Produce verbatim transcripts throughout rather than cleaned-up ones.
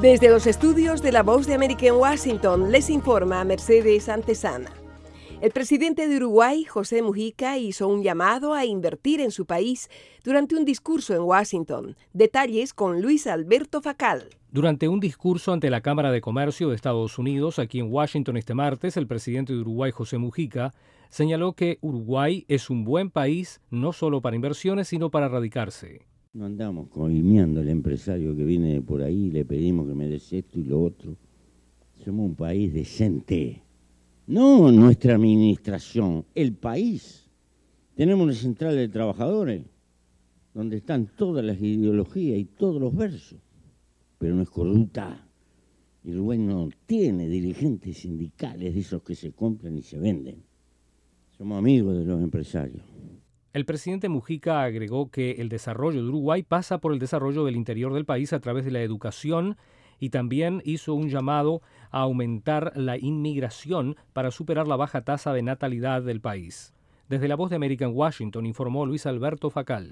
Desde los estudios de La Voz de América en Washington, les informa Mercedes Antesana. El presidente de Uruguay, José Mujica, hizo un llamado a invertir en su país durante un discurso en Washington. Detalles con Luis Alberto Facal. Durante un discurso ante la Cámara de Comercio de Estados Unidos, aquí en Washington este martes, el presidente de Uruguay, José Mujica, señaló que Uruguay es un buen país no solo para inversiones, sino para radicarse. No andamos coimiando al empresario que viene por ahí y le pedimos que me des esto y lo otro. Somos un país decente. No nuestra administración, el país. Tenemos una central de trabajadores donde están todas las ideologías y todos los versos. Pero no es corrupta. El Uruguay no tiene dirigentes sindicales de esos que se compran y se venden. Somos amigos de los empresarios. El presidente Mujica agregó que el desarrollo de Uruguay pasa por el desarrollo del interior del país a través de la educación y también hizo un llamado a aumentar la inmigración para superar la baja tasa de natalidad del país. Desde La Voz de América en Washington informó Luis Alberto Facal.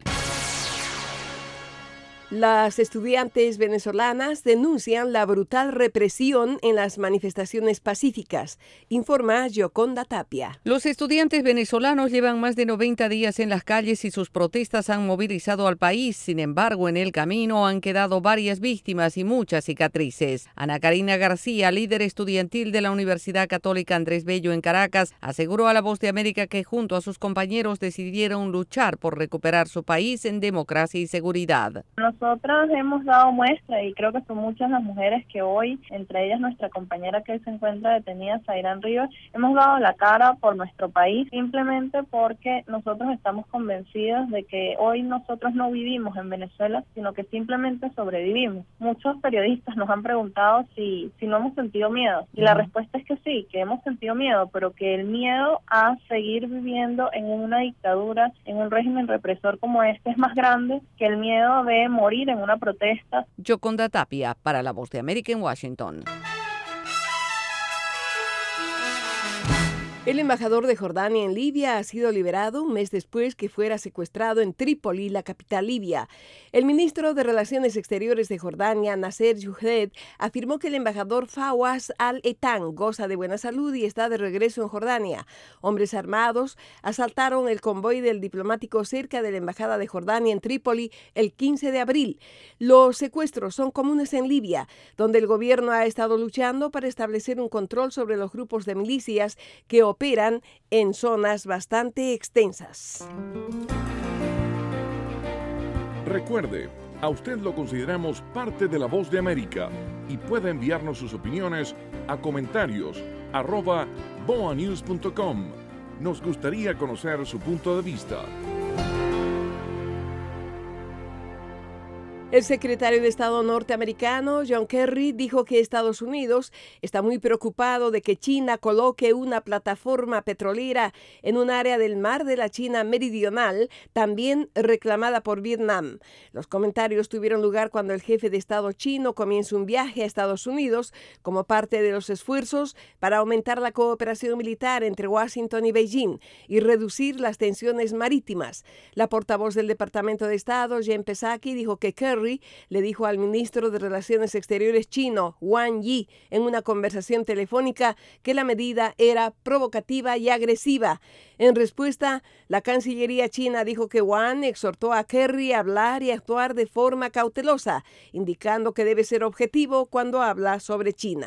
Las estudiantes venezolanas denuncian la brutal represión en las manifestaciones pacíficas, informa Gioconda Tapia. Los estudiantes venezolanos llevan más de noventa días en las calles y sus protestas han movilizado al país. Sin embargo, en el camino han quedado varias víctimas y muchas cicatrices. Ana Karina García, líder estudiantil de la Universidad Católica Andrés Bello en Caracas, aseguró a La Voz de América que junto a sus compañeros decidieron luchar por recuperar su país en democracia y seguridad. Nosotras hemos dado muestra y creo que son muchas las mujeres que hoy, entre ellas nuestra compañera que se encuentra detenida, Zairán Rivas, hemos dado la cara por nuestro país simplemente porque nosotros estamos convencidos de que hoy nosotros no vivimos en Venezuela, sino que simplemente sobrevivimos. Muchos periodistas nos han preguntado si, si no hemos sentido miedo y la respuesta es que sí, que hemos sentido miedo, pero que el miedo a seguir viviendo en una dictadura, en un régimen represor como este es más grande que el miedo de morir en una protesta. Gioconda Tapia para La Voz de América en Washington. El embajador de Jordania en Libia ha sido liberado un mes después que fuera secuestrado en Trípoli, la capital libia. El ministro de Relaciones Exteriores de Jordania, Nasser Youdeh, afirmó que el embajador Fawaz al-Etan goza de buena salud y está de regreso en Jordania. Hombres armados asaltaron el convoy del diplomático cerca de la embajada de Jordania en Trípoli el quince de abril. Los secuestros son comunes en Libia, donde el gobierno ha estado luchando para establecer un control sobre los grupos de milicias que operan en zonas bastante extensas. Recuerde, a usted lo consideramos parte de La Voz de América y puede enviarnos sus opiniones a comentarios arroba boanews punto com. Nos gustaría conocer su punto de vista. El secretario de Estado norteamericano, John Kerry, dijo que Estados Unidos está muy preocupado de que China coloque una plataforma petrolera en un área del mar de la China meridional, también reclamada por Vietnam. Los comentarios tuvieron lugar cuando el jefe de Estado chino comienza un viaje a Estados Unidos como parte de los esfuerzos para aumentar la cooperación militar entre Washington y Beijing y reducir las tensiones marítimas. La portavoz del Departamento de Estado, Jen Psaki, dijo que Kerry le dijo al ministro de Relaciones Exteriores chino, Wang Yi, en una conversación telefónica que la medida era provocativa y agresiva. En respuesta, la Cancillería china dijo que Wang exhortó a Kerry a hablar y actuar de forma cautelosa, indicando que debe ser objetivo cuando habla sobre China.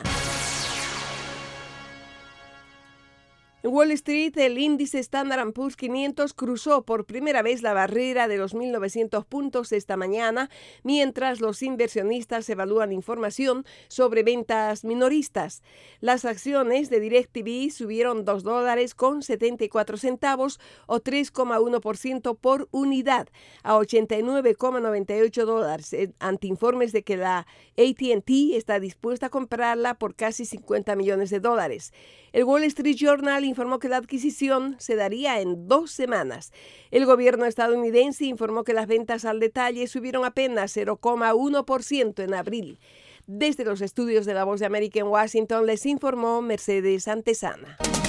En Wall Street, el índice Standard and Poor's quinientos cruzó por primera vez la barrera de los mil novecientos puntos esta mañana, mientras los inversionistas evalúan información sobre ventas minoristas. Las acciones de DirecTV subieron dos dólares con setenta y cuatro centavos o tres coma uno por ciento por unidad a ochenta y nueve coma noventa y ocho dólares, ante informes de que la A T and T está dispuesta a comprarla por casi cincuenta millones de dólares. El Wall Street Journal informó que la adquisición se daría en dos semanas. El gobierno estadounidense informó que las ventas al detalle subieron apenas cero coma uno por ciento en abril. Desde los estudios de La Voz de América en Washington les informó Mercedes Antesana.